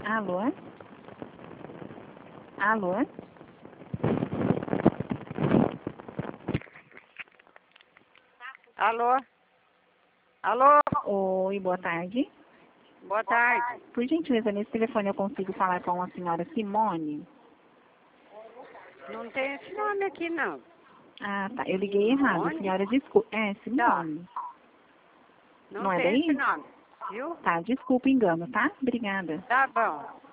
Alô? Alô? Alô? Alô? Oi, boa tarde. Boa tarde. Por gentileza, nesse telefone eu consigo falar com a senhora Simone? Não tem esse nome aqui, não. Ah, tá. Eu liguei errado. Simone? Senhora, desculpa. É, Simone. Não Não é tem esse daí? nome, viu? Tá, desculpa o engano, tá? Obrigada. Tá bom.